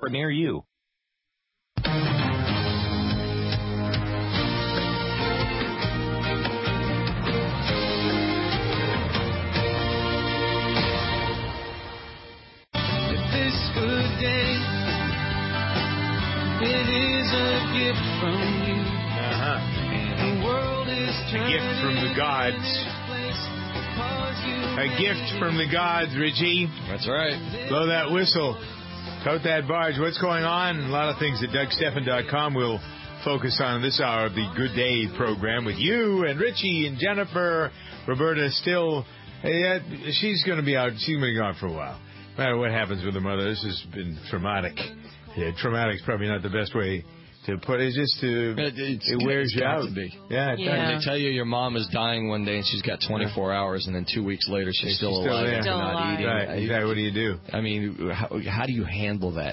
near you. This good day, it is a gift from you. The world is a gift from the gods. A gift from the gods, Richie. That's right. Blow that whistle. Tote that barge. What's going on? A lot of things at DougStephan.com will focus on this hour of the Good Day program with you and Richie and Jennifer. Roberta still, she's going to be out. She's going to be gone for a while. No matter what happens with her mother, this has been traumatic. Yeah, traumatic's probably not the best way to put it. It's just it wears you out. Yeah. They tell you your mom is dying one day and she's got 24 hours, and then 2 weeks later she's still alive and not eating. Right. Exactly. What do you do? I mean, how do you handle that?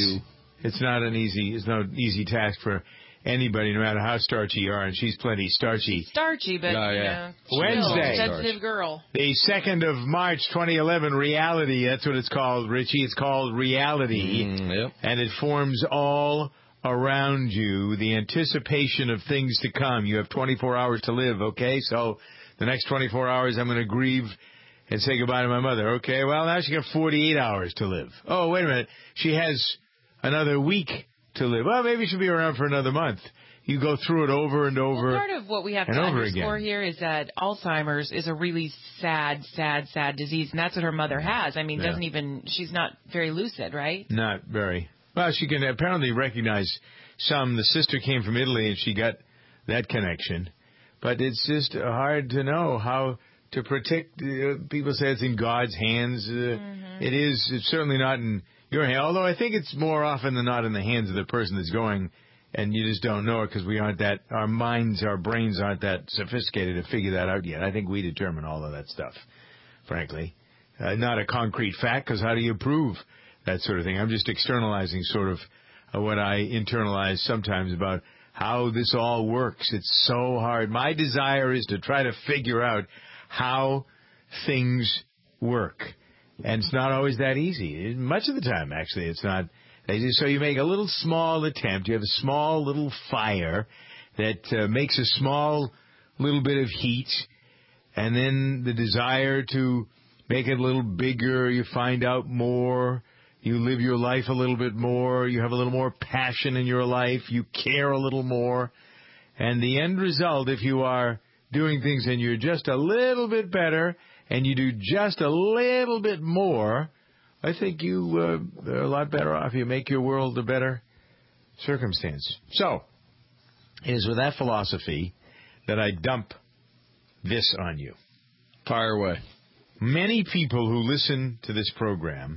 It's not an easy task for anybody, no matter how starchy you are, and she's plenty starchy. She's starchy, but Wednesday, sensitive girl. The 2nd of March, 2011, Reality. That's what it's called, Richie. It's called Reality, and it forms all around you, the anticipation of things to come. You have 24 hours to live, okay? So the next 24 hours I'm going to grieve and say goodbye to my mother. Okay, well, now she got 48 hours to live. Oh, wait a minute. She has another week to live. Well, maybe she'll be around for another month. You go through it over and over. Well, part of what we have to underscore here is that Alzheimer's is a really sad disease, and that's what her mother has. I mean, she's not very lucid, right? Not very. Well, she can apparently recognize some. The sister came from Italy, and she got that connection. But it's just hard to know how to protect. People say it's in God's hands. It is. It's certainly not in your hand, although I think it's more often than not in the hands of the person that's going, and you just don't know it because we aren't that, our minds, our brains aren't that sophisticated to figure that out yet. I think we determine all of that stuff, frankly. Not a concrete fact, because how do you prove that sort of thing? I'm just externalizing sort of what I internalize sometimes about how this all works. It's so hard. My desire is to try to figure out how things work. And it's not always that easy. Much of the time, actually, it's not. So you make a little small attempt. You have a small little fire that makes a small little bit of heat. And then the desire to make it a little bigger. You find out more. You live your life a little bit more. You have a little more passion in your life. You care a little more. And the end result, if you are doing things and you're just a little bit better and you do just a little bit more, I think you are a lot better off. You make your world a better circumstance. So, it is with that philosophy that I dump this on you. Fire away. Many people who listen to this program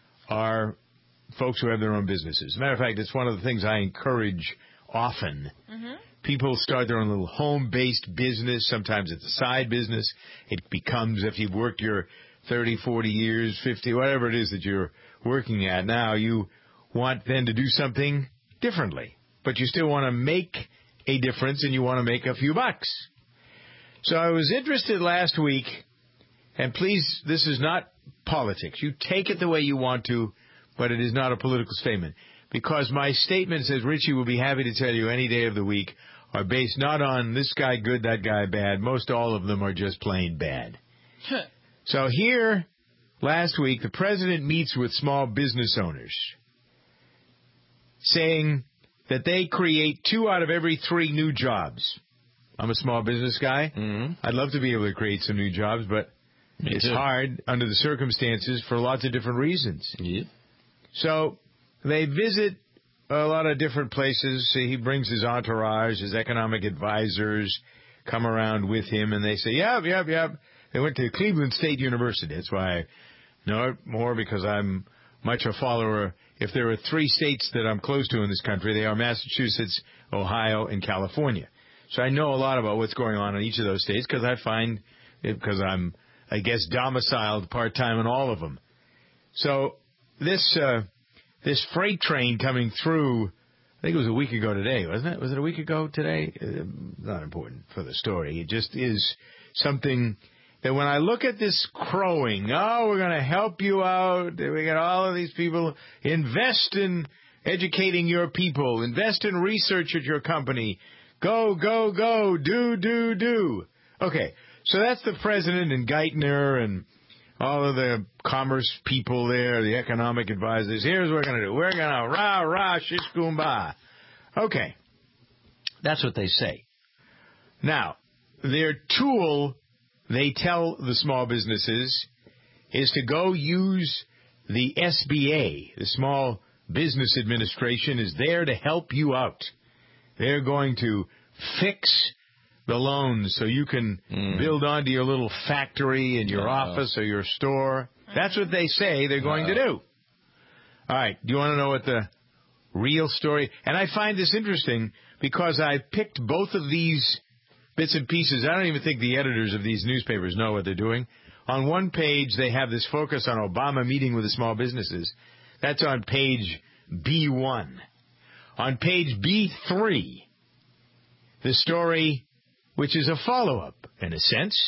are folks who have their own businesses. As a matter of fact, it's one of the things I encourage often. People start their own little home-based business. Sometimes it's a side business. It becomes, if you've worked your 30, 40 years, 50, whatever it is that you're working at now, you want then to do something differently. But you still want to make a difference, and you want to make a few bucks. So I was interested last week, and please, this is not politics. You take it the way you want to, but it is not a political statement. Because my statements, as Richie will be happy to tell you any day of the week, are based not on this guy good, that guy bad. Most all of them are just plain bad. So here, last week, the president meets with small business owners, saying that they create 2 out of every 3 new jobs. I'm a small business guy. I'd love to be able to create some new jobs, but it's hard under the circumstances for lots of different reasons. So they visit a lot of different places. He brings his entourage, his economic advisors come around with him, and they say, yep. They went to Cleveland State University. That's why I know it more, because I'm much a follower. If there are 3 states that I'm close to in this country, they are Massachusetts, Ohio, and California. So I know a lot about what's going on in each of those states because I'm, I guess, domiciled part-time in all of them. So this freight train coming through, I think it was a week ago today, wasn't it? Was it a week ago today? Not important for the story. It just is something that when I look at this crowing, we're going to help you out. We got all of these people invest in educating your people. Invest in research at your company. Go, go, go. Do, do, do. Okay, so that's the president and Geithner and all of the commerce people there, the economic advisors. Here's what we're going to do. We're going to rah, rah, shish, kumbah. Okay, that's what they say. Now, their tool, they tell the small businesses, is to go use the SBA, the Small Business Administration, is there to help you out. They're going to fix the loans so you can build onto your little factory in your office or your store. That's what they say they're going to do. All right, do you want to know what the real story? And I find this interesting because I picked both of these bits and pieces. I don't even think the editors of these newspapers know what they're doing. On one page, they have this focus on Obama meeting with the small businesses. That's on page B1. On page B3, the story, which is a follow-up, in a sense,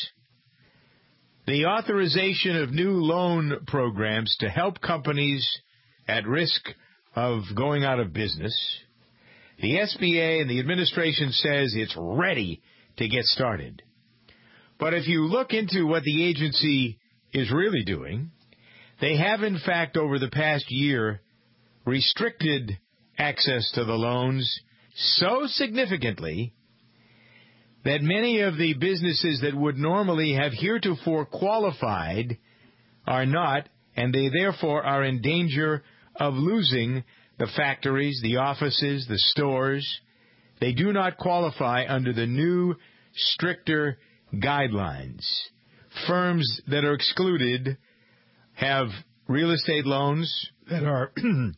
the authorization of new loan programs to help companies at risk of going out of business. The SBA and the administration says it's ready to get started. But if you look into what the agency is really doing, they have, in fact, over the past year, restricted access to the loans so significantly that many of the businesses that would normally have heretofore qualified are not, and they therefore are in danger of losing the factories, the offices, the stores. They do not qualify under the new, stricter guidelines. Firms that are excluded have real estate loans that are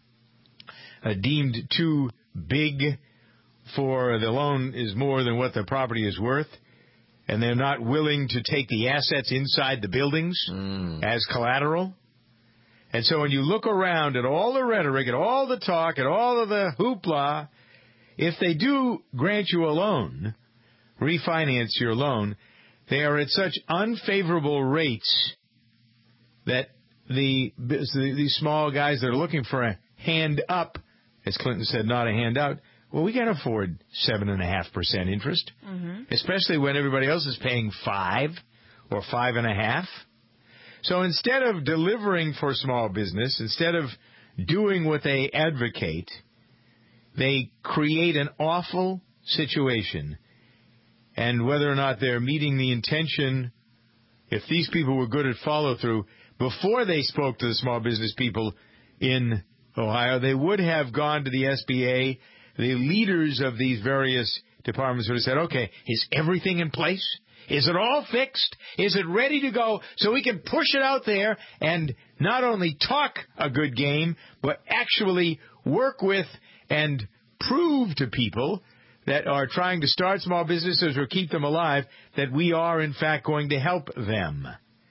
deemed too big for the loan is more than what the property is worth, and they're not willing to take the assets inside the buildings as collateral. And so when you look around at all the rhetoric, at all the talk, at all of the hoopla, if they do grant you a loan, refinance your loan, they are at such unfavorable rates that these small guys that are looking for a hand up, as Clinton said, not a handout, well, we can't afford 7.5% interest, especially when everybody else is paying 5 or 5.5%. So instead of delivering for small business, instead of doing what they advocate, they create an awful situation. And whether or not they're meeting the intention, if these people were good at follow-through, before they spoke to the small business people in Ohio, they would have gone to the SBA. The leaders of these various departments would have said, okay, is everything in place? Is it all fixed? Is it ready to go so we can push it out there and not only talk a good game, but actually work with and prove to people that are trying to start small businesses or keep them alive that we are, in fact, going to help them?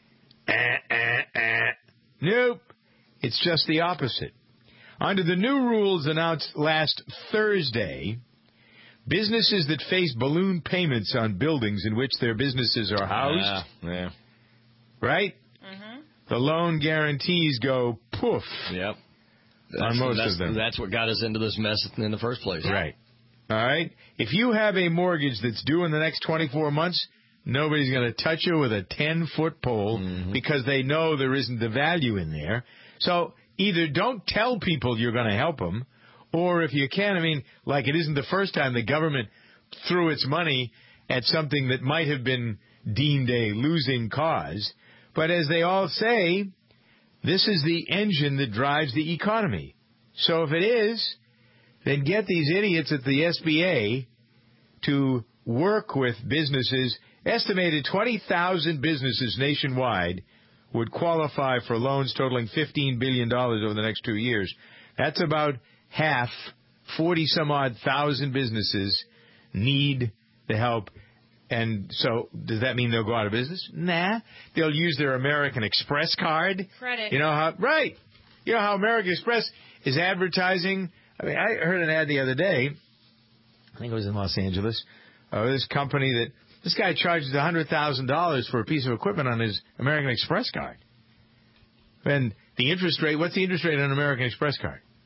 Nope. It's just the opposite. Under the new rules announced last Thursday, businesses that face balloon payments on buildings in which their businesses are housed, right? The loan guarantees go poof. Yep. On most of them. That's what got us into this mess in the first place. Right. All right? If you have a mortgage that's due in the next 24 months, nobody's going to touch you with a 10-foot pole because they know there isn't the value in there. So either don't tell people you're going to help them, or if you can, I mean, like it isn't the first time the government threw its money at something that might have been deemed a losing cause. But as they all say, this is the engine that drives the economy. So if it is, then get these idiots at the SBA to work with businesses. Estimated 20,000 businesses nationwide would qualify for loans totaling $15 billion over the next 2 years. That's about half, 40-some-odd thousand businesses need the help. And so does that mean they'll go out of business? Nah. They'll use their American Express card. Credit. You know how, right. You know how American Express is advertising. I mean, I heard an ad the other day, I think it was in Los Angeles, this company that, this guy charges $100,000 for a piece of equipment on his American Express card. And the interest rate, what's the interest rate on an American Express card?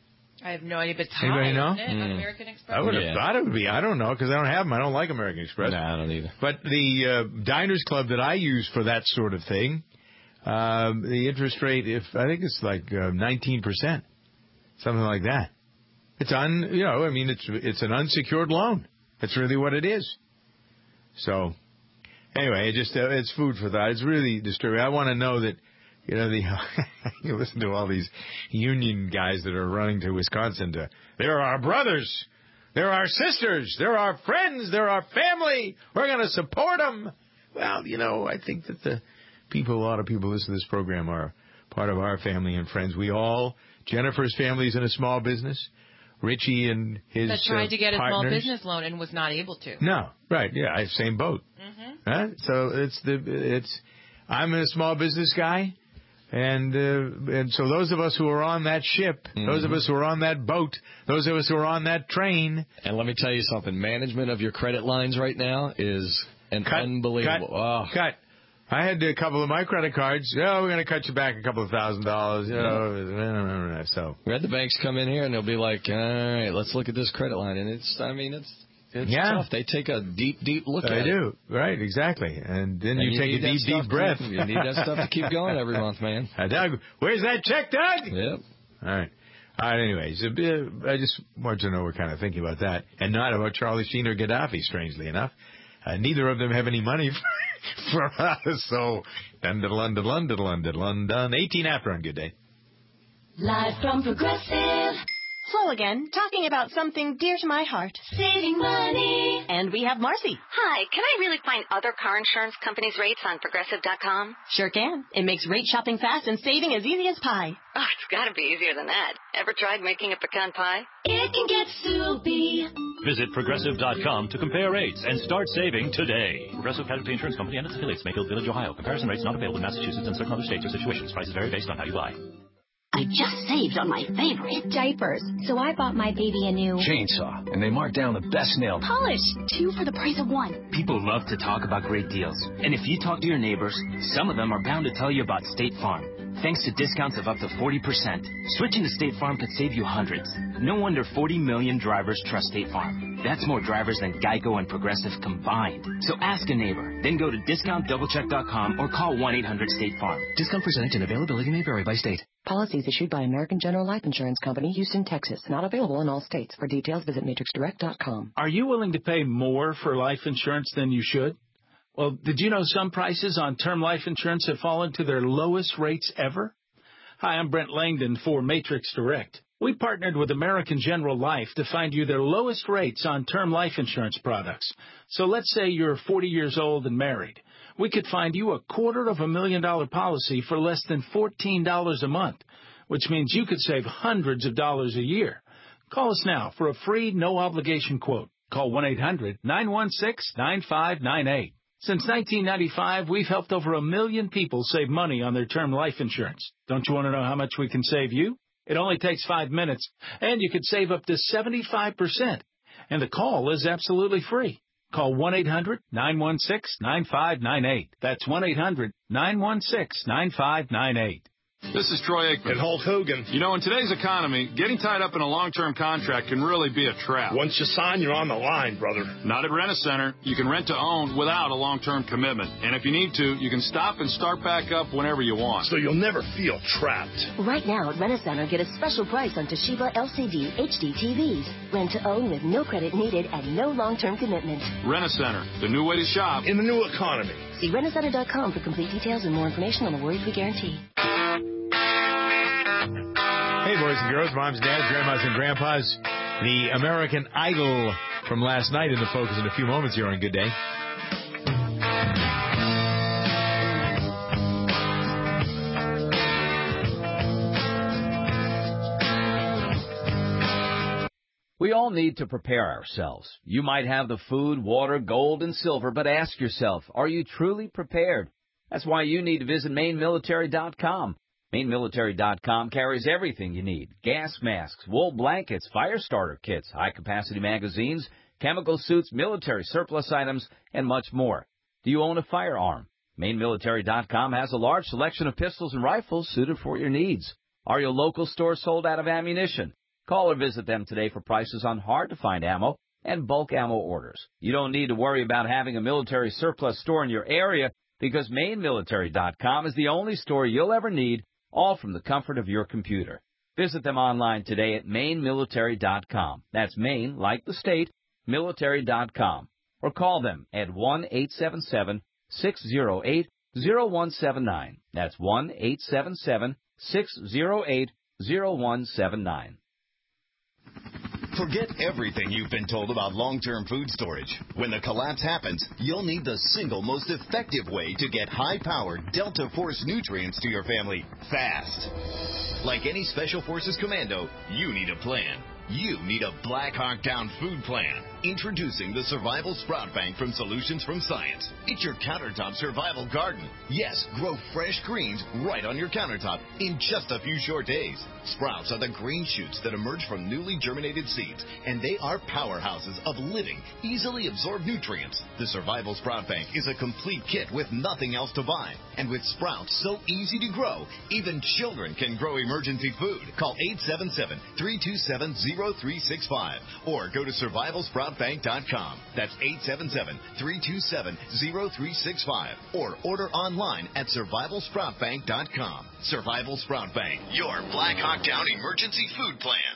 I have no idea, but it's Anybody know? Isn't it? American Express? I would have thought it would be. I don't know, because I don't have them. I don't like American Express. No, I don't either. But the Diners Club that I use for that sort of thing, the interest rate, I think it's like 19%, something like that. It's it's an unsecured loan. That's really what it is. So, anyway, it's food for thought. It's really disturbing. I want to know that, you listen to all these union guys that are running to Wisconsin they're our brothers, they're our sisters, they're our friends, they're our family. We're going to support them. Well, I think that a lot of people listening to this program are part of our family and friends. Jennifer's family's in a small business. Richie and his that tried to get partners. a small business loan and was not able to. No, right? Yeah, same boat. Mm-hmm. Huh? So I'm a small business guy, and so those of us who are on that ship, those of us who are on that boat, those of us who are on that train. And let me tell you something: management of your credit lines right now is unbelievable. Cut. I had a couple of my credit cards. We're going to cut you back a couple of $1,000. So we had the banks come in here and they'll be like, all right, let's look at this credit line. And it's tough. They take a deep look at it. They do. Right, exactly. And then you take a deep breath. You need that stuff to keep going every month, man. Doug, where's that check, Doug? Yep. All right. Anyways, I just wanted to know we're kind of thinking about that. And not about Charlie Sheen or Gaddafi, strangely enough. Neither of them have any money for us. So, London. 18 after on Good Day. Live from Progressive. Flo again, talking about something dear to my heart. Saving money. And we have Marcy. Hi, can I really find other car insurance companies' rates on Progressive.com? Sure can. It makes rate shopping fast and saving as easy as pie. Oh, it's got to be easier than that. Ever tried making a pecan pie? It can get soupy. Visit Progressive.com to compare rates and start saving today. Progressive Casualty Insurance Company and its affiliates, Mayfield Village, Ohio. Comparison rates not available in Massachusetts and certain other states or situations. Prices vary based on how you buy. I just saved on my favorite diapers, so I bought my baby a new chainsaw, and they marked down the best nail polish, 2 for the price of 1. People love to talk about great deals, and if you talk to your neighbors, some of them are bound to tell you about State Farm. Thanks to discounts of up to 40%, switching to State Farm could save you hundreds. No wonder 40 million drivers trust State Farm. That's more drivers than Geico and Progressive combined. So ask a neighbor, then go to discountdoublecheck.com or call 1-800-STATE-FARM. Discount percentage and availability may vary by state. Policies issued by American General Life Insurance Company, Houston, Texas. Not available in all states. For details, visit matrixdirect.com. Are you willing to pay more for life insurance than you should? Well, did you know some prices on term life insurance have fallen to their lowest rates ever? Hi, I'm Brent Langdon for Matrix Direct. We partnered with American General Life to find you their lowest rates on term life insurance products. So let's say you're 40 years old and married. We could find you a $250,000 policy for less than $14 a month, which means you could save hundreds of dollars a year. Call us now for a free, no-obligation quote. Call 1-800-916-9598. Since 1995, we've helped over 1 million people save money on their term life insurance. Don't you want to know how much we can save you? It only takes 5 minutes, and you could save up to 75%. And the call is absolutely free. Call 1-800-916-9598. That's 1-800-916-9598. This is Troy Aikman. And Hulk Hogan. You know, in today's economy, getting tied up in a long-term contract can really be a trap. Once you sign, you're on the line, brother. Not at Rent-A-Center. You can rent to own without a long-term commitment. And if you need to, you can stop and start back up whenever you want. So you'll never feel trapped. Right now at Rent-A-Center, get a special price on Toshiba LCD HD TVs. Rent to own with no credit needed and no long-term commitment. Rent-A-Center, the new way to shop in the new economy. See rentacenter.com for complete details and more information on the worry-free guarantee. Hey, boys and girls, moms, dads, grandmas, and grandpas. The American Idol from last night in the focus in a few moments here on Good Day. We all need to prepare ourselves. You might have the food, water, gold, and silver, but ask yourself, are you truly prepared? That's why you need to visit MaineMilitary.com. MaineMilitary.com carries everything you need. Gas masks, wool blankets, fire starter kits, high-capacity magazines, chemical suits, military surplus items, and much more. Do you own a firearm? MaineMilitary.com has a large selection of pistols and rifles suited for your needs. Are your local stores sold out of ammunition? Call or visit them today for prices on hard-to-find ammo and bulk ammo orders. You don't need to worry about having a military surplus store in your area because MaineMilitary.com is the only store you'll ever need, all from the comfort of your computer. Visit them online today at MaineMilitary.com. That's Maine, like the state, military.com. Or call them at 1-877-608-0179. That's 1-877-608-0179. Forget everything you've been told about long-term food storage. When the collapse happens, you'll need the single most effective way to get high-powered Delta Force nutrients to your family fast. Like any Special Forces commando, you need a plan. You need a Black Hawk Down food plan. Introducing the Survival Sprout Bank from Solutions from Science. It's your countertop survival garden. Yes, grow fresh greens right on your countertop in just a few short days. Sprouts are the green shoots that emerge from newly germinated seeds, and they are powerhouses of living, easily absorbed nutrients. The Survival Sprout Bank is a complete kit with nothing else to buy. And with sprouts so easy to grow, even children can grow emergency food. Call 877-327-0365 or go to survivalsproutbank.com. That's 877-327-0365 or order online at survivalsproutbank.com. Survival Sprout Bank, your Black Hawk Down emergency food plan.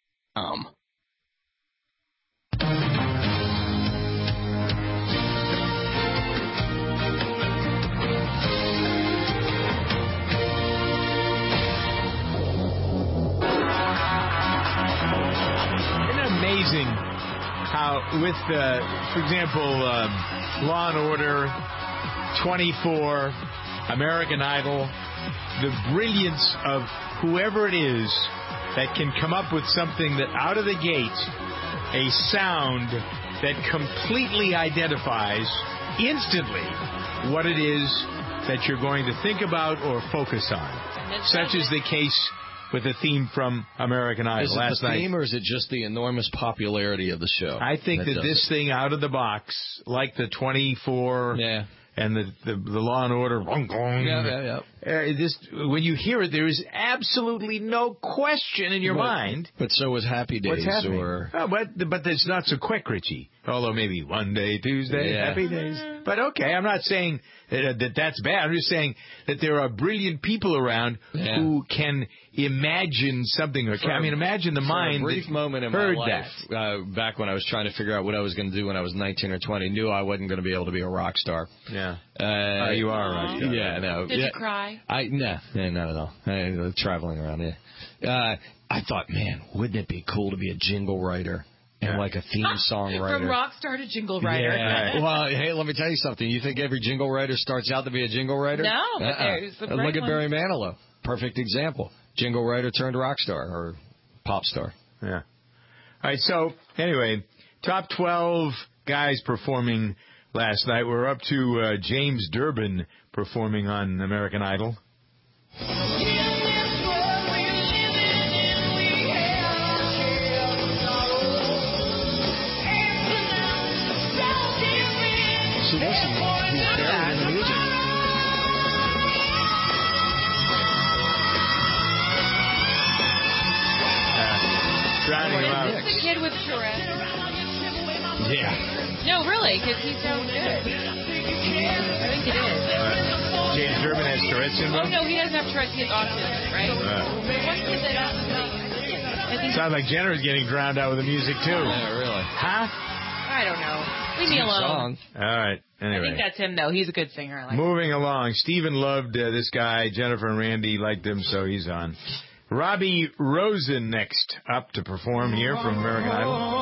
Amazing how with, for example, Law & Order, 24, American Idol, the brilliance of whoever it is that can come up with something that out of the gate, a sound that completely identifies instantly what it is that you're going to think about or focus on. Such is the case with the theme from American Idol last night. Is it the theme, or is it just the enormous popularity of the show? I think that this thing out of the box, like the 24 and the Law and Order, when you hear it, there is absolutely no question in your mind. But so was Happy Days. What's happening? But it's not so quick, Richie. Although maybe one day, Tuesday, Happy Days. But okay, I'm not saying that's bad. I'm just saying that there are brilliant people around who can imagine something. Imagine the mind. For a brief moment in my life, back when I was trying to figure out what I was going to do when I was 19 or 20, knew I wasn't going to be able to be a rock star. Yeah. You are a rock star. Yeah, no. Did you cry? No, not at all. Traveling around, I thought, man, wouldn't it be cool to be a jingle writer? And like a theme song writer. From rock star to jingle writer. Yeah. Well, hey, let me tell you something. You think every jingle writer starts out to be a jingle writer? No, but there's the Look at Barry Manilow. Perfect example. Jingle writer turned rock star or pop star. Yeah. All right, so anyway, top 12 guys performing last night. We're up to James Durbin performing on American Idol. See, listen, he's buried in the music. Drowning him out. It's the kid with Tourette's. Yeah. No, really, because he sounds good. I think it is. James Durbin has Tourette's syndrome? Oh, no, he doesn't have Tourette's. He has autism, right? One kid that has sounds like Jenner's getting drowned out with the music, too. Yeah, really. Huh? I don't know. Leave me alone. All right. Anyway. I think that's him, though. He's a good singer. I like Moving along. Stephen loved this guy. Jennifer and Randy liked him, so he's on. Robbie Rosen next up to perform here from American Idol.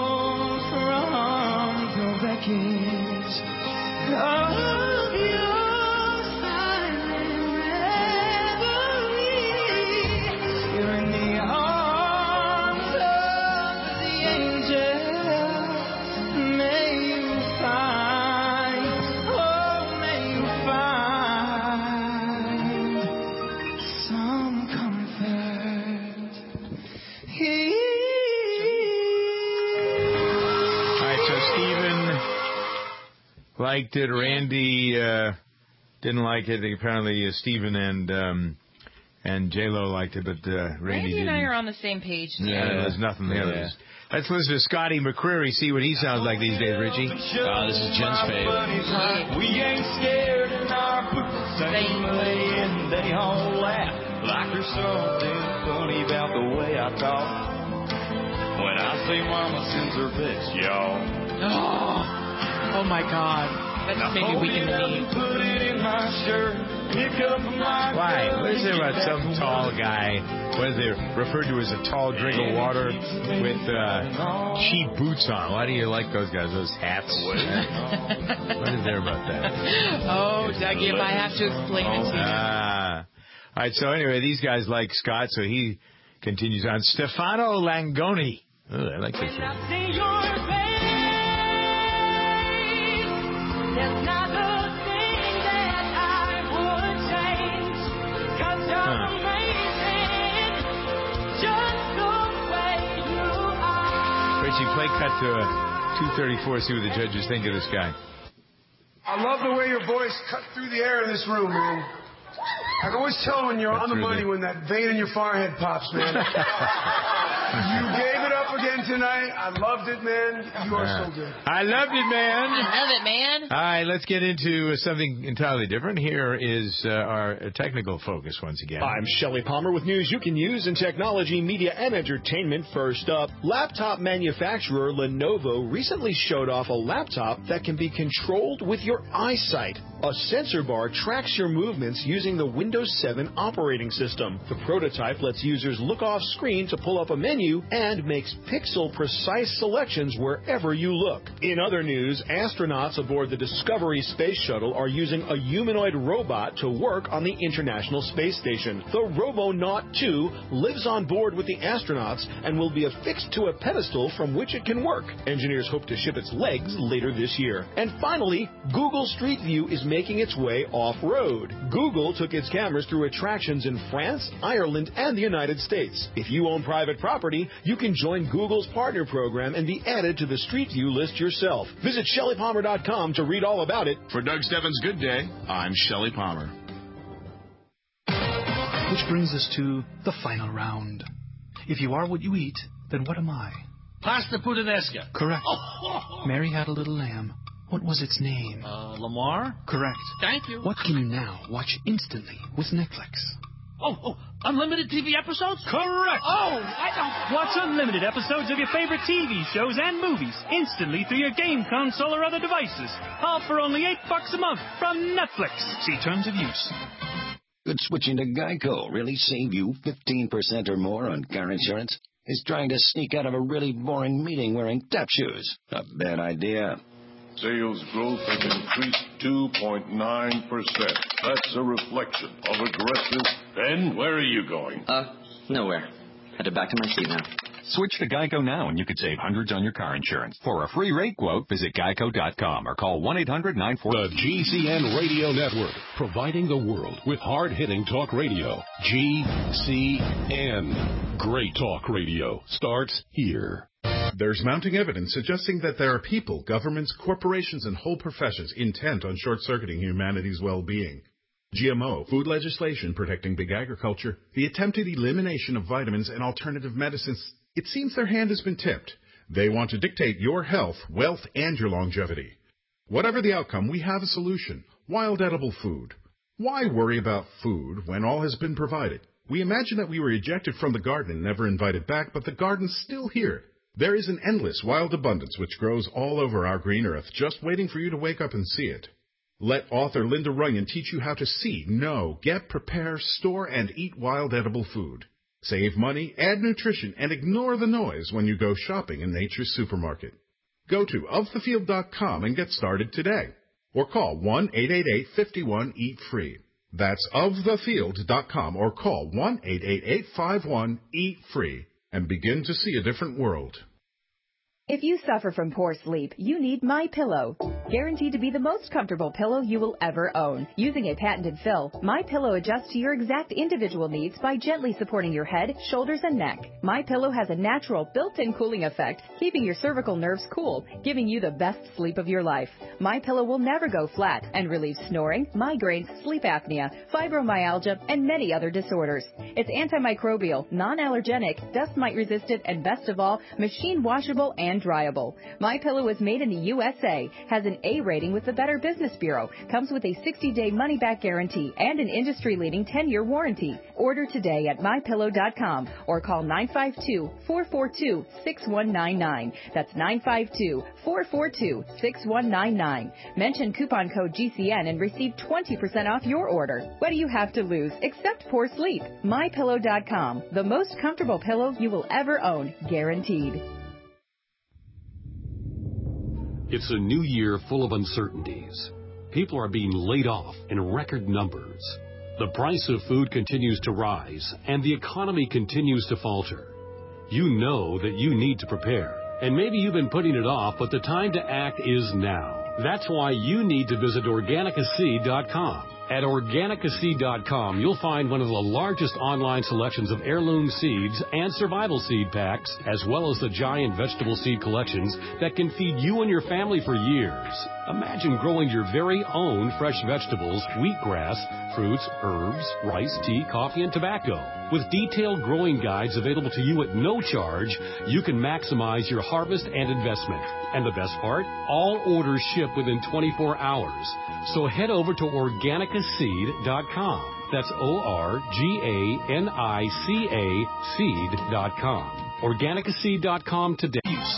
Liked it. Randy didn't like it. Apparently, Stephen and And J-Lo liked it, but Randy didn't. and I are on the same page. Yeah, there's nothing there. Yeah. Let's listen to Scotty McCreery, see what he sounds like these days, Richie. This is Jen's favorite. We ain't scared in our boots, same way, and they all laugh like there's something funny about the way I talk. When I say mama sends her best, y'all. Oh my God. That's maybe we can leave. Put it in my shirt. Why? What is it about some tall guy, what is it referred to as a tall drink of water with cheap boots on? Why do you like those guys, those hats? What is there about that? Oh, Dougie, if I have to explain it to you. All right, so anyway, these guys like Scott, so he continues on. Stefano Langoni. Oh, I like this one. Richie, play cut to 234, see what the judges think of this guy. I love the way your voice cut through the air in this room, man. I can always tell when you're on the money when that vein in your forehead pops, man. You gave it up again tonight. I loved it, man. You are so good. I loved it, man. I love it, man. All right, let's get into something entirely different. Here is our technical focus once again. I'm Shelley Palmer with news you can use in technology, media, and entertainment. First up, laptop manufacturer Lenovo recently showed off a laptop that can be controlled with your eyesight. A sensor bar tracks your movements using the Windows 7 operating system. The prototype lets users look off screen to pull up a menu and makes pixel-precise selections wherever you look. In other news, astronauts aboard the Discovery space shuttle are using a humanoid robot to work on the International Space Station. The Robonaut 2 lives on board with the astronauts and will be affixed to a pedestal from which it can work. Engineers hope to ship its legs later this year. And finally, Google Street View is making its way off-road. Google took its cameras through attractions in France, Ireland, and the United States. If you own private property, you can join Google's partner program and be added to the Street View list yourself. Visit ShelleyPalmer.com to read all about it. For Doug Stebbins' Good Day, I'm Shelley Palmer. Which brings us to the final round. If you are what you eat, then what am I? Pasta puttanesca. Correct. Mary had a little lamb. What was its name? Lamar? Correct. Thank you. What can you now watch instantly with Netflix? Unlimited TV episodes? Correct. Watch unlimited episodes of your favorite TV shows and movies instantly through your game console or other devices. All for only $8 a month from Netflix. See terms of use. Could switching to Geico really save you 15% or more on car insurance? Is trying to sneak out of a really boring meeting wearing tap shoes a bad idea? Sales growth has increased 2.9%. That's a reflection of aggressive... Ben, where are you going? Nowhere. Headed back to my seat now. Switch to Geico now and you could save hundreds on your car insurance. For a free rate quote, visit geico.com or call 1-800-940... The GCN Radio Network, providing the world with hard-hitting talk radio. GCN. Great talk radio starts here. There's mounting evidence suggesting that there are people, governments, corporations, and whole professions intent on short-circuiting humanity's well-being. GMO, food legislation protecting big agriculture, the attempted elimination of vitamins and alternative medicines, it seems their hand has been tipped. They want to dictate your health, wealth, and your longevity. Whatever the outcome, we have a solution. Wild edible food. Why worry about food when all has been provided? We imagine that we were ejected from the garden and never invited back, but the garden's still here. There is an endless wild abundance which grows all over our green earth, just waiting for you to wake up and see it. Let author Linda Runyon teach you how to see, know, get, prepare, store, and eat wild edible food. Save money, add nutrition, and ignore the noise when you go shopping in Nature's Supermarket. Go to ofthefield.com and get started today. Or call 1-888-51-EAT-FREE. That's ofthefield.com or call 1-888-51-EAT-FREE and begin to see a different world. If you suffer from poor sleep, you need MyPillow. Guaranteed to be the most comfortable pillow you will ever own. Using a patented fill, MyPillow adjusts to your exact individual needs by gently supporting your head, shoulders, and neck. MyPillow has a natural built-in cooling effect, keeping your cervical nerves cool, giving you the best sleep of your life. MyPillow will never go flat and relieves snoring, migraines, sleep apnea, fibromyalgia, and many other disorders. It's antimicrobial, non-allergenic, dust mite resistant, and best of all, machine washable and dryable. MyPillow is made in the USA, has an A rating with the Better Business Bureau, comes with a 60-day money-back guarantee and an industry-leading 10-year warranty. Order today at MyPillow.com or call 952-442-6199. That's 952-442-6199. Mention coupon code GCN and receive 20% off your order. What do you have to lose except poor sleep? MyPillow.com, the most comfortable pillow you will ever own, guaranteed. It's a new year full of uncertainties. People are being laid off in record numbers. The price of food continues to rise, and the economy continues to falter. You know that you need to prepare, and maybe you've been putting it off, but the time to act is now. That's why you need to visit Organicaseed.com. At Organicaseed.com, you'll find one of the largest online selections of heirloom seeds and survival seed packs, as well as the giant vegetable seed collections that can feed you and your family for years. Imagine growing your very own fresh vegetables, wheatgrass, fruits, herbs, rice, tea, coffee, and tobacco. With detailed growing guides available to you at no charge, you can maximize your harvest and investment. And the best part? All orders ship within 24 hours. So head over to Organicaseed.com. That's Organicaca seed.com. Organicaseed.com today.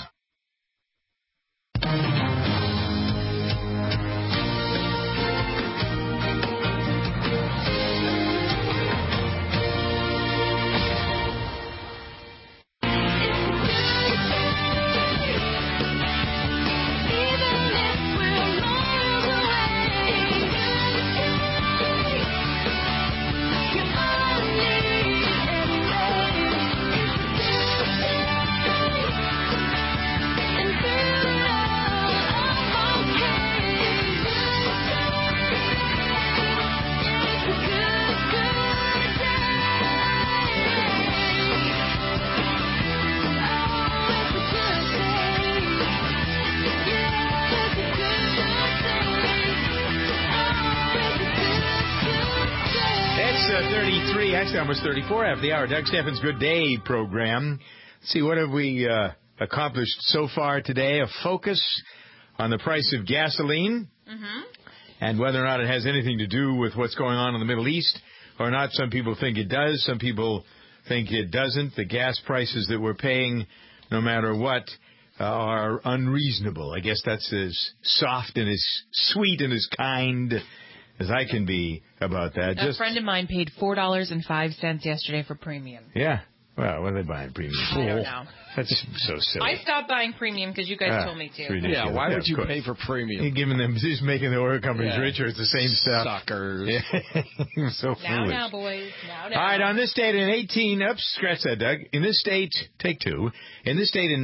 Actually, almost 34 after the hour. Doug Steffens' Good Day program. Let's see, what have we accomplished so far today? A focus on the price of gasoline and whether or not it has anything to do with what's going on in the Middle East or not. Some people think it does. Some people think it doesn't. The gas prices that we're paying, no matter what, are unreasonable. I guess that's as soft and as sweet and as kind as I can be about that. A friend of mine paid $4.05 yesterday for premium. Yeah. Well, what are they buying premium? I don't know. That's so silly. I stopped buying premium because you guys told me to. Yeah, why would you pay for premium? You're giving them, just making the oil companies richer. It's the same stuff. Suckers. Yeah. So foolish. Now, boys. Now. All right, on this date in scratch that, Doug. In this state, take two. In this state in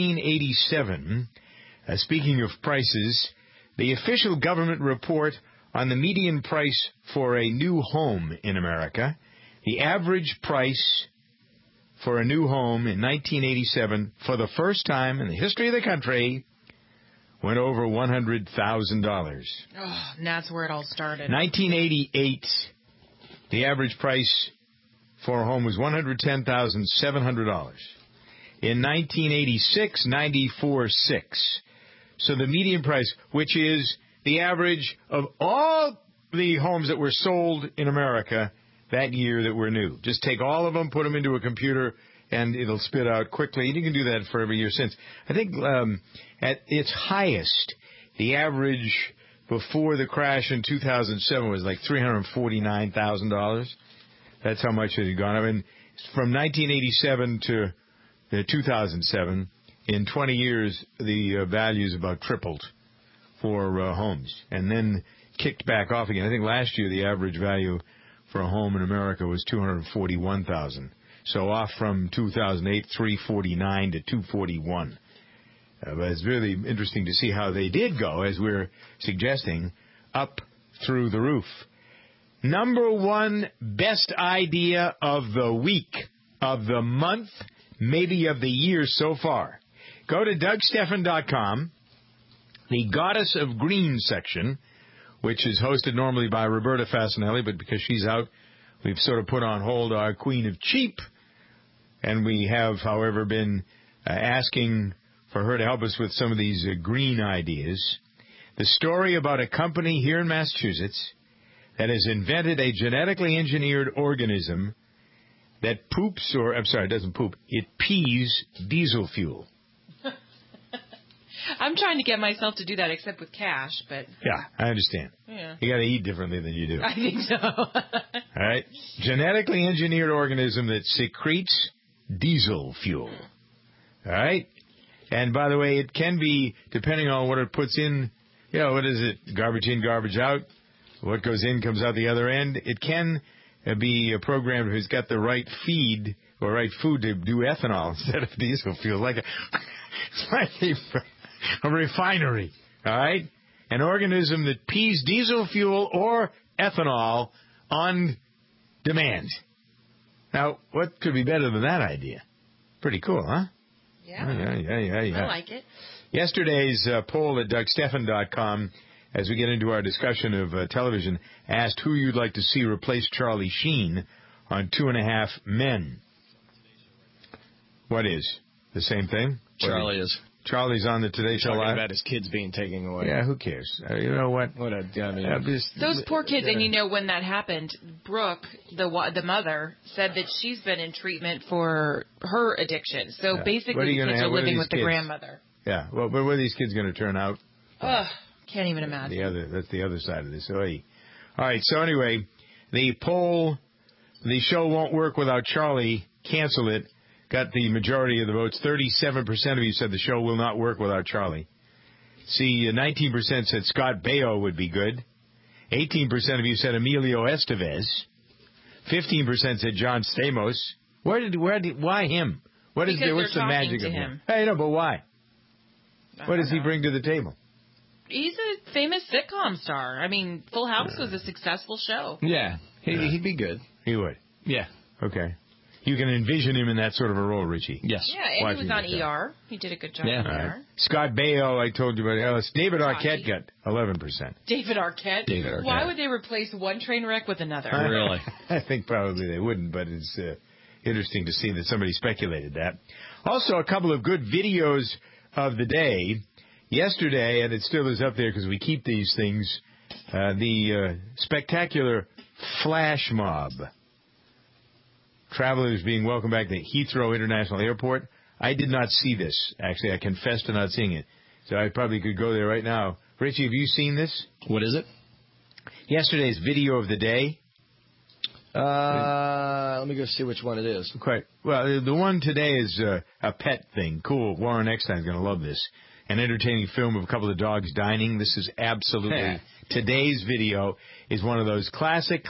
1987, speaking of prices, the official government report on the median price for a new home in America, the average price for a new home in 1987, for the first time in the history of the country, went over $100,000. Oh, and that's where it all started. 1988, the average price for a home was $110,700. In 1986, $94,600. So the median price, which is the average of all the homes that were sold in America that year that were new. Just take all of them, put them into a computer, and it'll spit out quickly. And you can do that for every year since. I think at its highest, the average before the crash in 2007 was like $349,000. That's how much it had gone. I mean, from 1987 to 2007, in 20 years, the values about tripled for homes, and then kicked back off again. I think last year the average value for a home in America was $241,000. So off from 2008, $349,000 to $241,000. But it's really interesting to see how they did go, as we're suggesting, up through the roof. Number one best idea of the week, of the month, maybe of the year so far. Go to DougStephan.com, the Goddess of Green section, which is hosted normally by Roberta Fasanelli, but because she's out, we've sort of put on hold our Queen of Cheap, and we have, however, been asking for her to help us with some of these green ideas. The story about a company here in Massachusetts that has invented a genetically engineered organism that poops, or, I'm sorry, it doesn't poop, it pees diesel fuel. I'm trying to get myself to do that, except with cash, but... Yeah, I understand. Yeah. You got to eat differently than you do. I think so. All right? Genetically engineered organism that secretes diesel fuel. All right? And by the way, it can be, depending on what it puts in, what is it? Garbage in, garbage out. What goes in comes out the other end. It can be a program who's got the right feed or right food to do ethanol instead of diesel fuel. It's like a refinery. All right? An organism that pees diesel fuel or ethanol on demand. Now, what could be better than that idea? Pretty cool, huh? Yeah. Yeah. I like it. Yesterday's poll at DougStephan.com, as we get into our discussion of television, asked who you'd like to see replace Charlie Sheen on 2.5 Men. What is? The same thing? Charlie is. Charlie's on the Today Show Live. About his kids being taken away. Yeah, who cares? You know what? Those poor kids, and when that happened, Brooke, the mother, said that she's been in treatment for her addiction. So basically, the kids are living with the grandmother. Yeah, well, but what are these kids going to turn out? Ugh, can't even imagine. That's the other side of this. All right, so anyway, the poll, the show won't work without Charlie, cancel it, got the majority of the votes. 37% of you said the show will not work without Charlie. See, 19% said Scott Baio would be good. 18% of you said Emilio Estevez. 15% said John Stamos. Why him? What's the magic of him? Hey, no, but why? What does he bring to the table? He's a famous sitcom star. I mean, Full House was a successful show. Yeah, he'd be good. He would? Yeah. Okay. You can envision him in that sort of a role, Richie. Yes. Yeah, and he was on ER. He did a good job on ER. Scott Baio, I told you about Alice. David Arquette got 11%. David Arquette? Why would they replace one train wreck with another? Really? I think probably they wouldn't, but it's interesting to see that somebody speculated that. Also, a couple of good videos of the day. Yesterday, and it still is up there because we keep these things, the spectacular flash mob. Travelers being welcomed back to Heathrow International Airport. I did not see this, actually. I confess to not seeing it. So I probably could go there right now. Richie, have you seen this? What is it? Yesterday's video of the day. Let me go see which one it is. Quite. Well, the one today is a pet thing. Cool. Warren Eckstein's going to love this. An entertaining film of a couple of dogs dining. This is absolutely... Today's video is one of those classics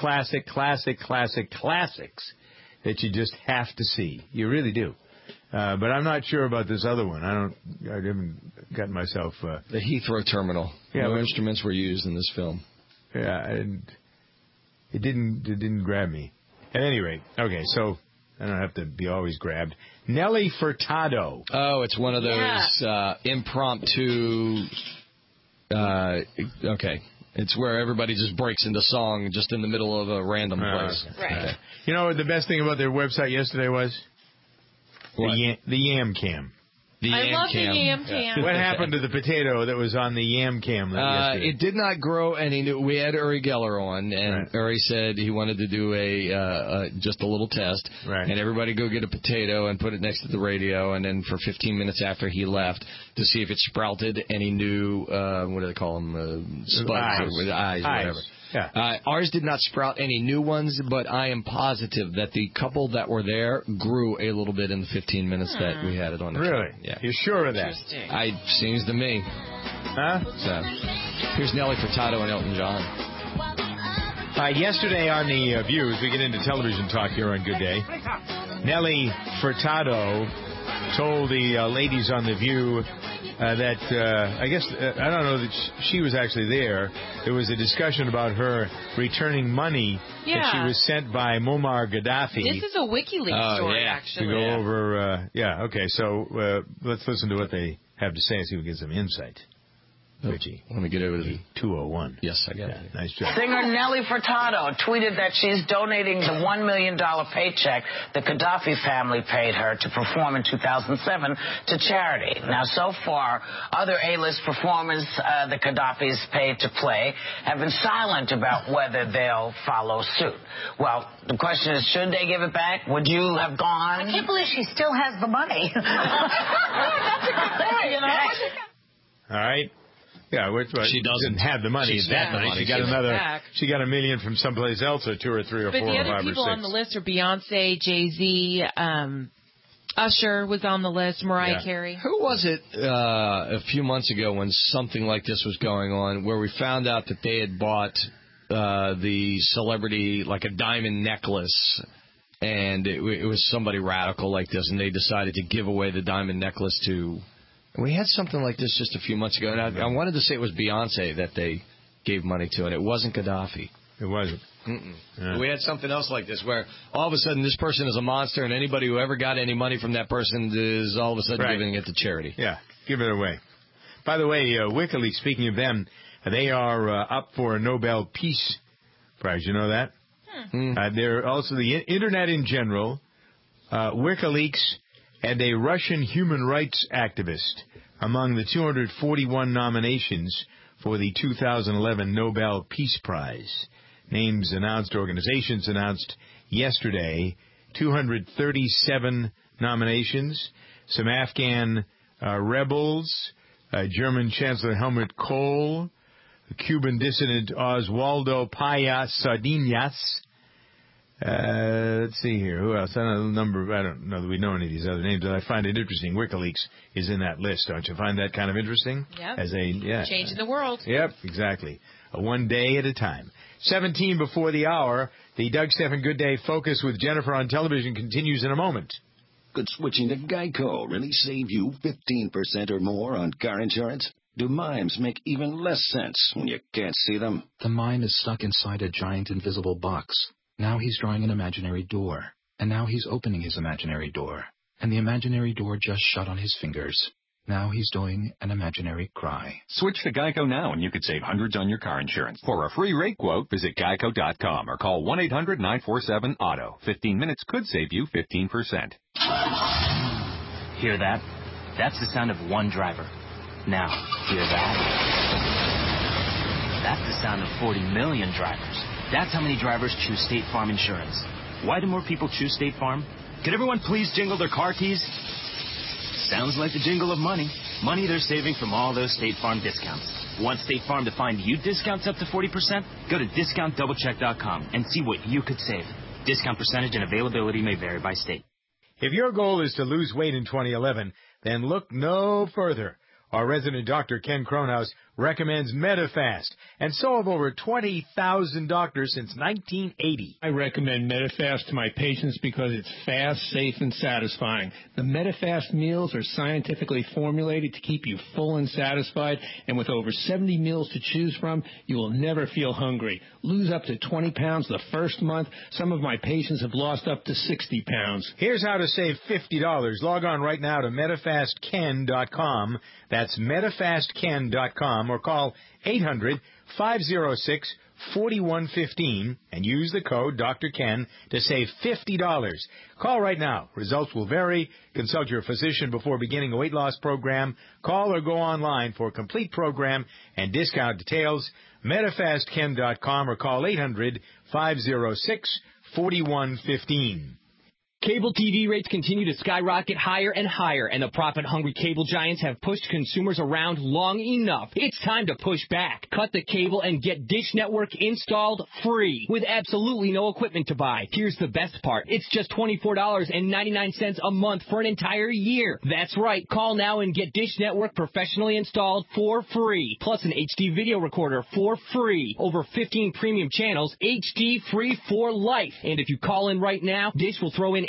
that you just have to see. You really do. But I'm not sure about this other one. I haven't gotten myself... the Heathrow Terminal. Yeah, no instruments were used in this film. Yeah, and it didn't grab me. At any rate, okay, so I don't have to be always grabbed. Nelly Furtado. Oh, it's one of those impromptu... okay. It's where everybody just breaks into song just in the middle of a random place. Right. You know what the best thing about their website yesterday was? What? The Yam Cam. I love the Yam Cam. What happened to the potato that was on the Yam Cam yesterday? It did not grow any. We had Uri Geller on, and Uri said he wanted to do just a little test. Right. And everybody go get a potato and put it next to the radio, and then for 15 minutes after he left to see if it sprouted any new, what do they call them, spuds or eyes or whatever. Yeah. Ours did not sprout any new ones, but I am positive that the couple that were there grew a little bit in the 15 minutes that we had it on the Really? camera. Yeah. You're sure of that? Seems to me. Huh? So, here's Nelly Furtado and Elton John. Yesterday on the Views, we get into television talk here on Good Day. Nelly Furtado told the ladies on The View that, I guess, I don't know that she was actually there. There was a discussion about her returning money that she was sent by Muammar Gaddafi. This is a WikiLeaks story, actually. To go over, okay, so let's listen to what they have to say and see if we get some insight. Richie. Let me get over to 201. Yes, I got it. Nice job. Singer Nelly Furtado tweeted that she's donating the $1 million paycheck the Gaddafi family paid her to perform in 2007 to charity. Now, so far, other A-list performers the Gaddafis paid to play have been silent about whether they'll follow suit. Well, the question is, should they give it back? Would you have gone? I can't believe she still has the money. That's a good point, you know? All right. Yeah, she doesn't have the money. She got another. She got $1 million from someplace else, or 2 or 3 or 4 or 5 or 6. But the other people on the list are Beyonce, Jay-Z, Usher was on the list, Mariah Carey. Who was it a few months ago when something like this was going on, where we found out that they had bought the celebrity like a diamond necklace, and it was somebody radical like this, and they decided to give away the diamond necklace to. We had something like this just a few months ago, and I wanted to say it was Beyonce that they gave money to, and it wasn't Gaddafi. It wasn't. Yeah. We had something else like this, where all of a sudden this person is a monster, and anybody who ever got any money from that person is all of a sudden giving it to charity. Yeah, give it away. By the way, WikiLeaks, speaking of them, they are up for a Nobel Peace Prize. You know that? They're also the Internet in general, WikiLeaks, and a Russian human rights activist among the 241 nominations for the 2011 Nobel Peace Prize. Names announced, organizations announced yesterday, 237 nominations. Some Afghan rebels, German Chancellor Helmut Kohl, Cuban dissident Oswaldo Paya Sardinas. Let's see here. Who else? I don't know that we know any of these other names, but I find it interesting. WikiLeaks is in that list, don't you? Find that kind of interesting? Yep. Changing the world. Yep, exactly. One day at a time. 17 before the hour. The Doug Stephan Good Day Focus with Jennifer on television continues in a moment. Could switching to Geico really save you 15% or more on car insurance? Do mimes make even less sense when you can't see them? The mime is stuck inside a giant invisible box. Now he's drawing an imaginary door. And now he's opening his imaginary door. And the imaginary door just shut on his fingers. Now he's doing an imaginary cry. Switch to Geico now and you could save hundreds on your car insurance. For a free rate quote, visit geico.com or call 1-800-947-AUTO. 15 minutes could save you 15%. Hear that? That's the sound of one driver. Now, hear that? That's the sound of 40 million drivers. That's how many drivers choose State Farm Insurance. Why do more people choose State Farm? Could everyone please jingle their car keys? Sounds like the jingle of money. Money they're saving from all those State Farm discounts. Want State Farm to find you discounts up to 40%? Go to discountdoublecheck.com and see what you could save. Discount percentage and availability may vary by state. If your goal is to lose weight in 2011, then look no further. Our resident doctor, Ken Cronhaus, recommends Medifast, and so have over 20,000 doctors since 1980. I recommend Medifast to my patients because it's fast, safe, and satisfying. The Medifast meals are scientifically formulated to keep you full and satisfied, and with over 70 meals to choose from, you will never feel hungry. Lose up to 20 pounds the first month. Some of my patients have lost up to 60 pounds. Here's how to save $50. Log on right now to MedifastKen.com. That's MedifastKen.com, or call 800-506-4115 and use the code Dr. Ken to save $50. Call right now. Results will vary. Consult your physician before beginning a weight loss program. Call or go online for a complete program and discount details. MedifastKen.com or call 800-506-4115. Cable TV rates continue to skyrocket higher and higher, and the profit-hungry cable giants have pushed consumers around long enough. It's time to push back. Cut the cable and get Dish Network installed free with absolutely no equipment to buy. Here's the best part. It's just $24.99 a month for an entire year. That's right. Call now and get Dish Network professionally installed for free, plus an HD video recorder for free. Over 15 premium channels, HD free for life. And if you call in right now, Dish will throw in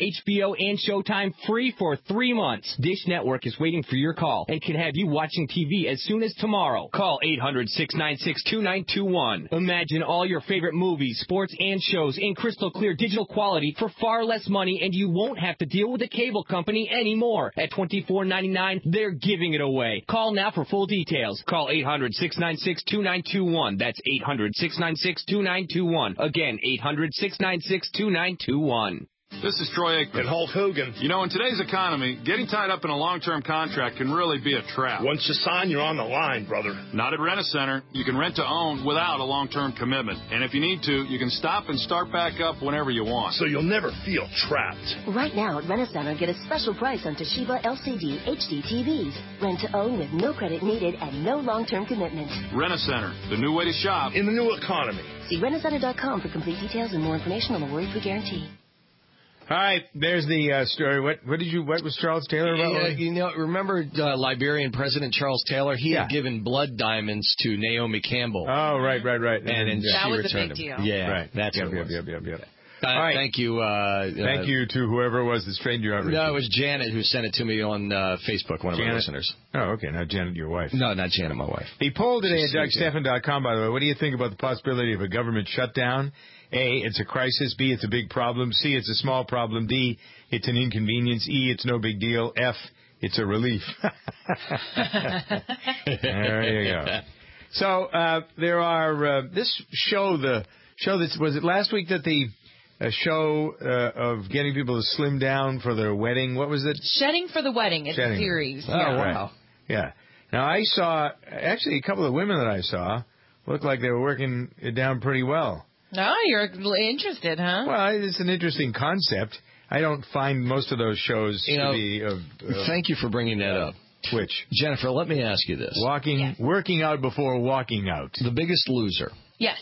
HBO, and Showtime free for 3 months. Dish Network is waiting for your call and can have you watching TV as soon as tomorrow. Call 800-696-2921. Imagine all your favorite movies, sports, and shows in crystal clear digital quality for far less money, and you won't have to deal with the cable company anymore. At $24.99, they're giving it away. Call now for full details. Call 800-696-2921. That's 800-696-2921. Again, 800-696-2921. This is Troy Aikman. And Hulk Hogan. You know, in today's economy, getting tied up in a long-term contract can really be a trap. Once you sign, you're on the line, brother. Not at Rent-A-Center. You can rent to own without a long-term commitment. And if you need to, you can stop and start back up whenever you want. So you'll never feel trapped. Right now at Rent-A-Center, get a special price on Toshiba LCD HD TVs. Rent to own with no credit needed and no long-term commitment. Rent-A-Center, the new way to shop. In the new economy. See rentacenter.com for complete details and more information on the worry-free guarantee. All right, there's the story. What was Charles Taylor about? Remember Liberian President Charles Taylor? He had given blood diamonds to Naomi Campbell. Oh, right. And that she was returned a big them. deal. Yeah, right. That's Yep. All right. Thank you. Thank you to whoever it was that strained you out. No, it was Janet who sent it to me on Facebook, one of our listeners. Oh, okay. Now, Janet, your wife. No, not Janet, my wife. The poll today at DougStephan.com, by the way. What do you think about the possibility of a government shutdown? A, it's a crisis. B, it's a big problem. C, it's a small problem. D, it's an inconvenience. E, it's no big deal. F, it's a relief. There you go. So there are this show, that was it last week that the show of getting people to slim down for their wedding. What was it? Shedding for the Wedding. It's a series. Oh, yeah. Wow. Yeah. Now, I saw, actually, a couple of women that I saw looked like they were working it down pretty well. Oh, you're interested, huh? Well, it's an interesting concept. I don't find most of those shows to be of... Thank you for bringing that up. Which? Jennifer, let me ask you this. Working out before walking out. The Biggest Loser. Yes.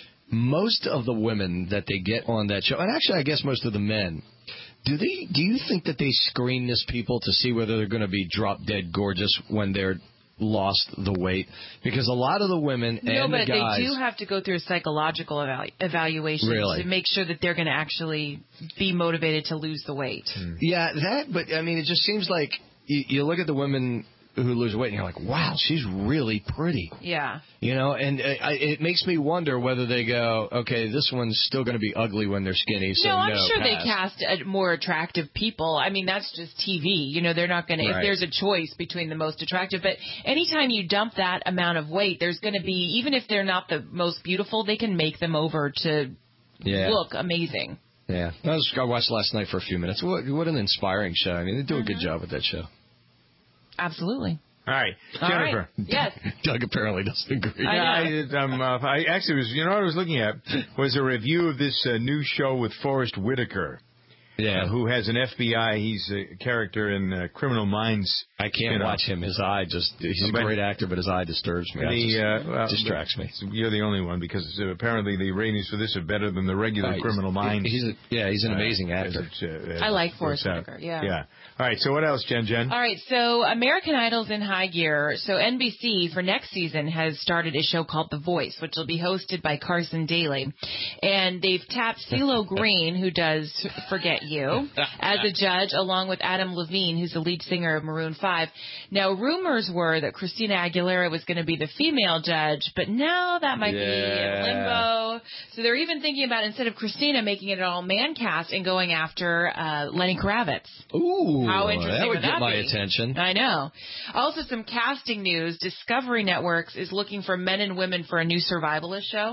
Most of the women that they get on that show, and actually I guess most of the men, do you think that they screen this people to see whether they're going to be drop dead gorgeous when they're lost the weight? Because a lot of the women and the guys... No, but they do have to go through a psychological evaluation to make sure that they're going to actually be motivated to lose the weight. Yeah, but I mean, it just seems like you look at the women who lose weight and you're like, wow, she's really pretty. Yeah. You know, and it makes me wonder whether they go, okay, this one's still going to be ugly when they're skinny. So I'm sure pass. they cast more attractive people. I mean, that's just TV. You know, they're not going to, if there's a choice between the most attractive. But anytime you dump that amount of weight, there's going to be, even if they're not the most beautiful, they can make them over to look amazing. Yeah. I watched last night for a few minutes. What an inspiring show. I mean, they do a good job with that show. Absolutely. All right, Jennifer. Yes. Doug apparently doesn't agree. I actually was. You know what I was looking at was a review of this new show with Forrest Whitaker. Yeah. Who has an FBI? He's a character in Criminal Minds. I can't watch him. His eye he's a great actor, but his eye disturbs me. Distracts me. You're the only one because apparently the ratings for this are better than the regular Criminal Minds. He's an amazing actor. I like Forrest Whitaker. Yeah. All right, so what else, Jen? All right, so American Idol's in high gear. So NBC, for next season, has started a show called The Voice, which will be hosted by Carson Daly. And they've tapped CeeLo Green, who does Forget You, as a judge, along with Adam Levine, who's the lead singer of Maroon 5. Now, rumors were that Christina Aguilera was going to be the female judge, but now that might be in limbo. So they're even thinking about, instead of Christina, making it an all-man cast and going after Lenny Kravitz. Ooh. How interesting that would get my be? attention. I know. Also, some casting news. Discovery Networks is looking for men and women for a new survivalist show.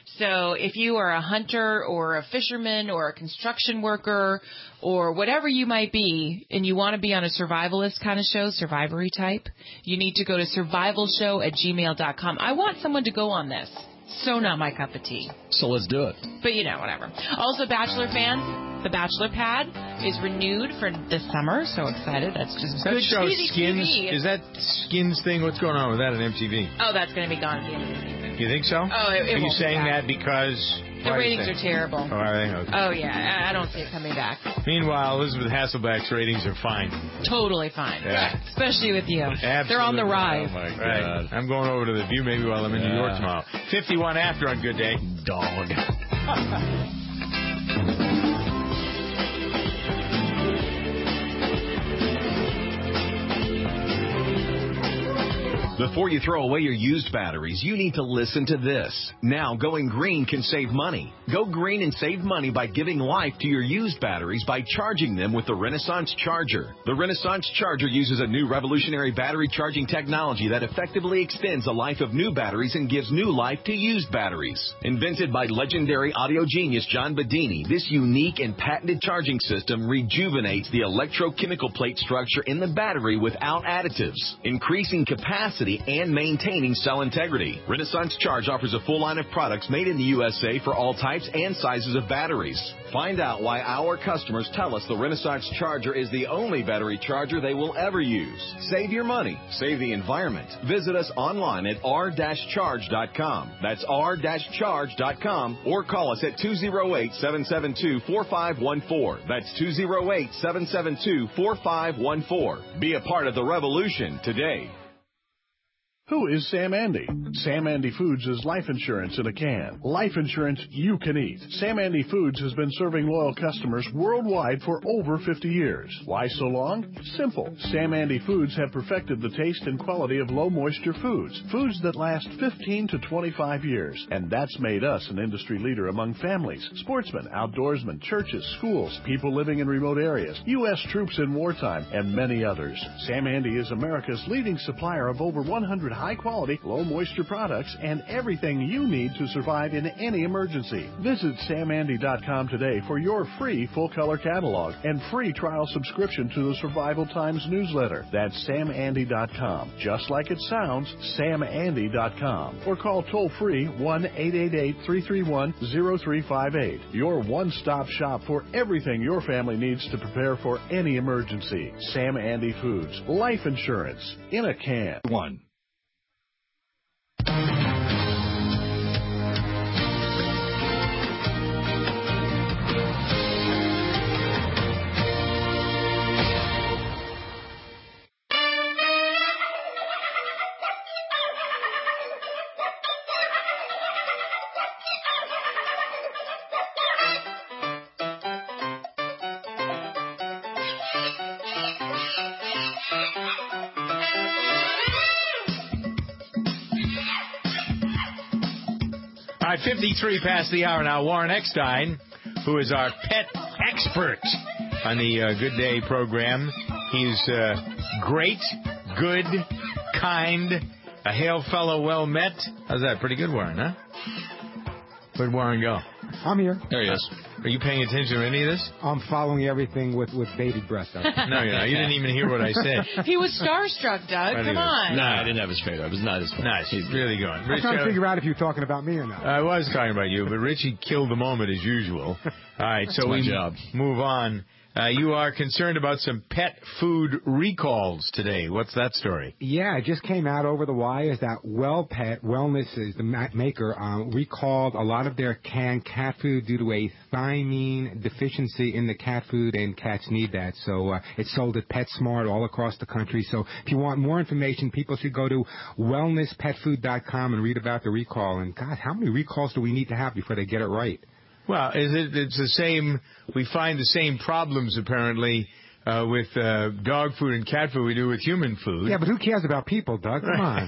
So if you are a hunter or a fisherman or a construction worker or whatever you might be, and you want to be on a survivalist kind of show, survivory type, you need to go to survivalshow@gmail.com. I want someone to go on this. So not my cup of tea. So let's do it. But, whatever. Also, Bachelor fans, The Bachelor Pad is renewed for this summer. So excited. That's just good show cheesy Skins. TV. Is that Skins thing? What's going on with that on MTV? Oh, that's going to be gone at the end of the season. You think so? Oh, it Are you won't saying be that because... The ratings are terrible. Oh, are they? Okay. Oh, yeah. I don't see it coming back. Meanwhile, Elizabeth Hasselbeck's ratings are fine. Totally fine. Yeah. Especially with you. Absolutely. They're on the rise. Oh, my God. Right. I'm going over to the View maybe while I'm in New York tomorrow. 51 after on Good Day. Dog. Before you throw away your used batteries, you need to listen to this. Now, going green can save money. Go green and save money by giving life to your used batteries by charging them with the Renaissance Charger. The Renaissance Charger uses a new revolutionary battery charging technology that effectively extends the life of new batteries and gives new life to used batteries. Invented by legendary audio genius John Bedini, this unique and patented charging system rejuvenates the electrochemical plate structure in the battery without additives, increasing capacity and maintaining cell integrity. Renaissance Charge offers a full line of products made in the USA for all types and sizes of batteries. Find out why our customers tell us the Renaissance Charger is the only battery charger they will ever use. Save your money. Save the environment. Visit us online at r-charge.com. That's r-charge.com, or call us at 208-772-4514. That's 208-772-4514. Be a part of the revolution today. Who is Sam Andy? Sam Andy Foods is life insurance in a can. Life insurance you can eat. Sam Andy Foods has been serving loyal customers worldwide for over 50 years. Why so long? Simple. Sam Andy Foods have perfected the taste and quality of low-moisture foods. Foods that last 15 to 25 years. And that's made us an industry leader among families, sportsmen, outdoorsmen, churches, schools, people living in remote areas, U.S. troops in wartime, and many others. Sam Andy is America's leading supplier of over 100 high-quality, low-moisture products and everything you need to survive in any emergency. Visit SamAndy.com today for your free full-color catalog and free trial subscription to the Survival Times newsletter. That's SamAndy.com. Just like it sounds, SamAndy.com. Or call toll-free 1-888-331-0358. Your one-stop shop for everything your family needs to prepare for any emergency. Sam Andy Foods. Life insurance in a can. 1. All right, 53 past the hour now. Warren Eckstein, who is our pet expert on the Good Day program. He's great, good, kind, a hail fellow well met. How's that? Pretty good, Warren, huh? Where'd Warren go? I'm here. There he is. Are you paying attention to any of this? I'm following everything with bated breath. No, you're not. You didn't even hear what I said. He was starstruck, Doug. Come on. No, I didn't have his favorite. It was not his favorite. Nice. He's really going. I'm trying to figure out if you're talking about me or not. I was talking about you, but Richie killed the moment as usual. All right, so we move on. You are concerned about some pet food recalls today. What's that story? Yeah, it just came out over the wires that Well Pet Wellness is the maker recalled a lot of their canned cat food due to a thiamine deficiency in the cat food, and cats need that. So it's sold at PetSmart all across the country. So if you want more information, people should go to wellnesspetfood.com and read about the recall. And, God, how many recalls do we need to have before they get it right? Well, it's the same. We find the same problems apparently with dog food and cat food we do with human food. Yeah, but who cares about people, Doug? Come on.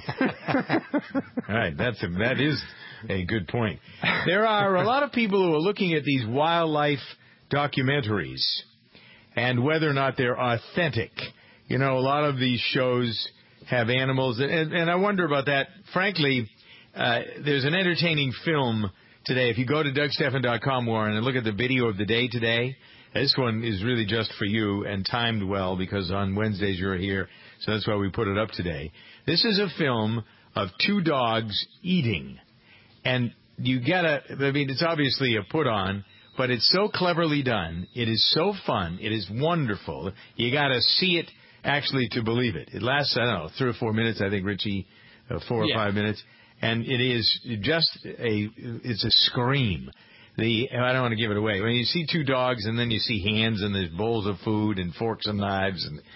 All right, that is a good point. There are a lot of people who are looking at these wildlife documentaries and whether or not they're authentic. You know, a lot of these shows have animals, and I wonder about that. Frankly, there's an entertaining film today. If you go to DougStephan.com, Warren, and look at the video of the day today, this one is really just for you and timed well because on Wednesdays you're here, so that's why we put it up today. This is a film of two dogs eating, and it's obviously a put-on, but it's so cleverly done. It is so fun. It is wonderful. You got to see it actually to believe it. It lasts, 3 or 4 minutes, I think, Richie, 4 or 5 minutes. And it is it's a scream. I don't want to give it away. When you see two dogs and then you see hands and there's bowls of food and forks and knives, and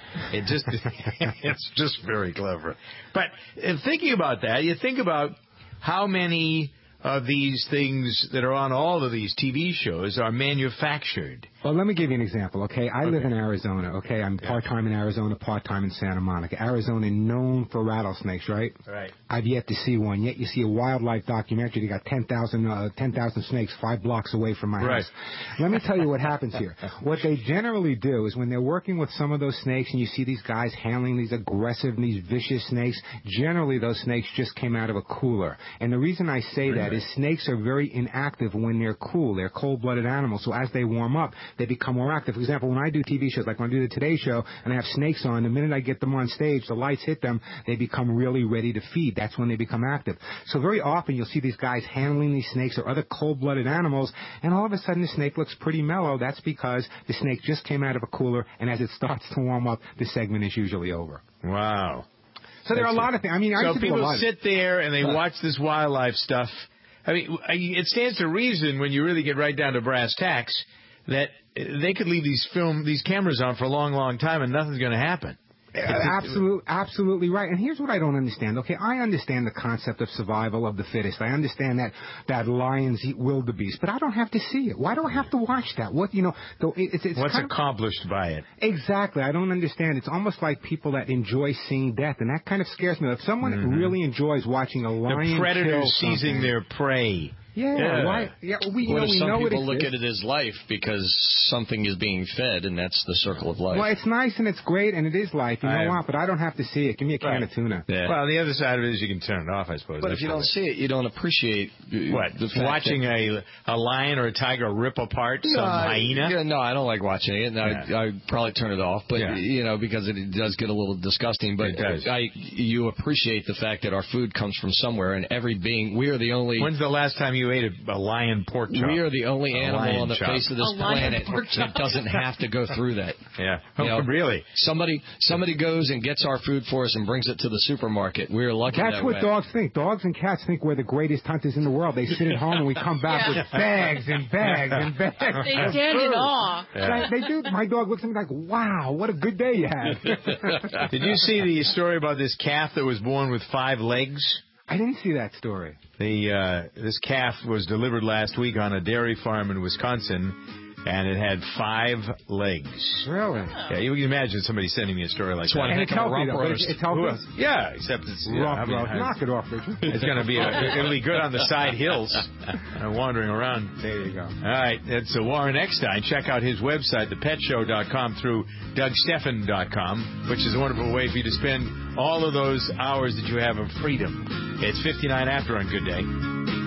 it's just very clever. But thinking about that, you think about how many of these things that are on all of these TV shows are manufactured. Well, let me give you an example, okay? I live in Arizona, okay? I'm part-time in Arizona, part-time in Santa Monica. Arizona known for rattlesnakes, right? Right. I've yet to see one. Yet you see a wildlife documentary. They got 10,000 snakes 5 blocks away from my house. Let me tell you what happens here. What they generally do is when they're working with some of those snakes and you see these guys handling these aggressive and these vicious snakes, generally those snakes just came out of a cooler. And the reason I say that is snakes are very inactive when they're cool. They're cold-blooded animals. So as they warm up, they become more active. For example, when I do TV shows, like when I do the Today Show and I have snakes on, the minute I get them on stage, the lights hit them, they become really ready to feed. That's when they become active. So very often you'll see these guys handling these snakes or other cold-blooded animals, and all of a sudden the snake looks pretty mellow. That's because the snake just came out of a cooler, and as it starts to warm up, the segment is usually over. Wow. So there are a lot of things. I mean, I so people sit there and they watch this wildlife stuff. I mean, it stands to reason when you really get right down to brass tacks that they could leave these cameras on for a long, long time and nothing's going to happen. Absolutely right. And here's what I don't understand. Okay, I understand the concept of survival of the fittest. I understand that lions eat wildebeest, but I don't have to see it. Why do I have to watch that? What it's what's accomplished by it? Exactly. I don't understand. It's almost like people that enjoy seeing death, and that kind of scares me. If someone really enjoys watching a lion, the predator seizing their prey. Yeah. Why? Yeah. Some people look at it as life because something is being fed, and that's the circle of life. Well, it's nice and it's great and it is life. You know what? But I don't have to see it. Give me a can of tuna. Yeah. Well, the other side of it is you can turn it off, I suppose. But if you don't see it, you don't appreciate what watching a lion or a tiger rip apart some hyena. Yeah, no, I don't like watching it. And I'd probably turn it off. But because it does get a little disgusting. But you appreciate the fact that our food comes from somewhere, and we are the only. When's the last time you ate a lion pork chop? We are the only animal on the face of this planet that doesn't have to go through that. Yeah. Really? Somebody goes and gets our food for us and brings it to the supermarket. We're lucky That's what dogs think. Dogs and cats think we're the greatest hunters in the world. They sit at home and we come back with bags and bags and bags. They stand in awe. Yeah. They do. My dog looks at me like, wow, what a good day you had. Did you see the story about this calf that was born with 5 legs? I didn't see that story. This calf was delivered last week on a dairy farm in Wisconsin, and it had 5 legs. Really? Yeah, you can imagine somebody sending me a story like that. And it's healthy, it's healthy. Yeah, except it's rough. Knock it off, Richard. It's going to be it'll be good on the side hills, wandering around. There you go. All right, it's Warren Eckstein. Check out his website, thepetshow.com, through DougSteffen.com, which is a wonderful way for you to spend all of those hours that you have of freedom. It's 59 after on Good Day.